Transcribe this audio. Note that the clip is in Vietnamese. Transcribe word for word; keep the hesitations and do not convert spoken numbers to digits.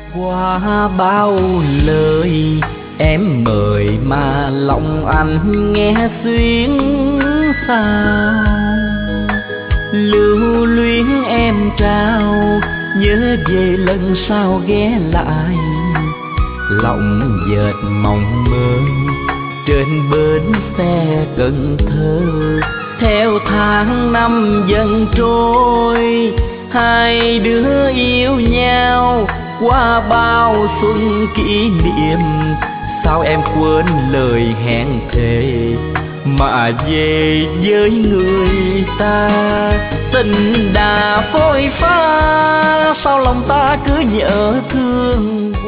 Qua bao lời em mời mà lòng anh nghe xuyến sao, lưu luyến em trao nhớ về lần sau ghé lại, lòng dệt mộng mơ trên bến xe Cần Thơ. Theo tháng năm dần trôi, hai đứa yêu nhau qua bao xuân kỷ niệm. Sao em quên lời hẹn thề mà về với người ta? Tình đã phôi pha, sao lòng ta cứ nhớ thương